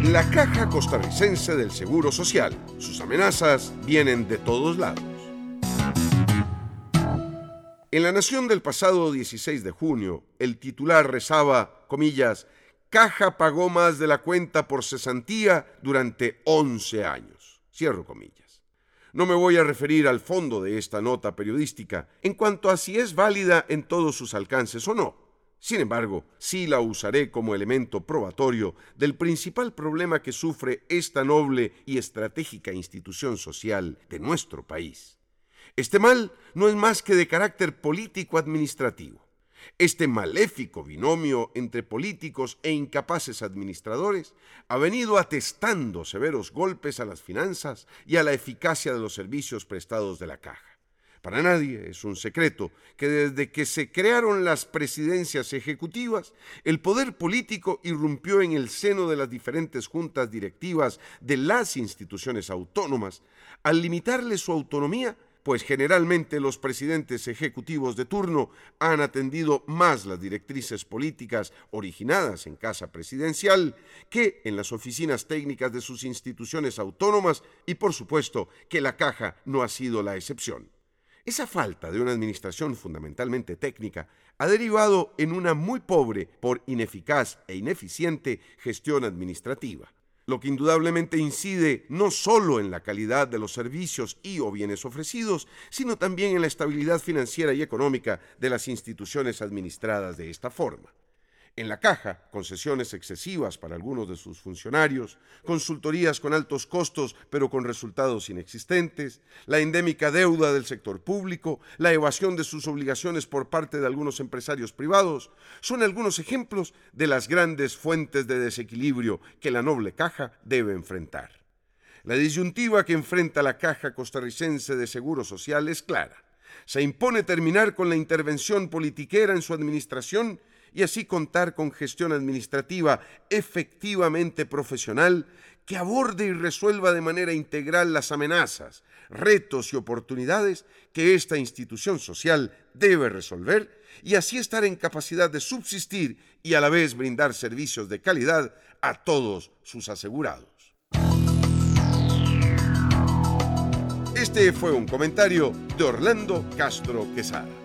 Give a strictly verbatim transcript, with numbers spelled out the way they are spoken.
La Caja Costarricense del Seguro Social. Sus amenazas vienen de todos lados. En La Nación del pasado dieciséis de junio, el titular rezaba, comillas, Caja pagó más de la cuenta por cesantía durante once años. Cierro comillas. No me voy a referir al fondo de esta nota periodística en cuanto a si es válida en todos sus alcances o no. Sin embargo, sí la usaré como elemento probatorio del principal problema que sufre esta noble y estratégica institución social de nuestro país. Este mal no es más que de carácter político-administrativo. Este maléfico binomio entre políticos e incapaces administradores ha venido atestando severos golpes a las finanzas y a la eficacia de los servicios prestados de la Caja. Para nadie es un secreto que desde que se crearon las presidencias ejecutivas, el poder político irrumpió en el seno de las diferentes juntas directivas de las instituciones autónomas al limitarle su autonomía, pues generalmente los presidentes ejecutivos de turno han atendido más las directrices políticas originadas en Casa Presidencial que en las oficinas técnicas de sus instituciones autónomas y, por supuesto, que la Caja no ha sido la excepción. Esa falta de una administración fundamentalmente técnica ha derivado en una muy pobre, por ineficaz e ineficiente, gestión administrativa, lo que indudablemente incide no solo en la calidad de los servicios y o bienes ofrecidos, sino también en la estabilidad financiera y económica de las instituciones administradas de esta forma. En la Caja, concesiones excesivas para algunos de sus funcionarios, consultorías con altos costos pero con resultados inexistentes, la endémica deuda del sector público, la evasión de sus obligaciones por parte de algunos empresarios privados, son algunos ejemplos de las grandes fuentes de desequilibrio que la noble Caja debe enfrentar. La disyuntiva que enfrenta la Caja Costarricense de Seguro Social es clara. Se impone terminar con la intervención politiquera en su administración y así contar con gestión administrativa efectivamente profesional que aborde y resuelva de manera integral las amenazas, retos y oportunidades que esta institución social debe resolver y así estar en capacidad de subsistir y a la vez brindar servicios de calidad a todos sus asegurados. Este fue un comentario de Orlando Castro Quesada.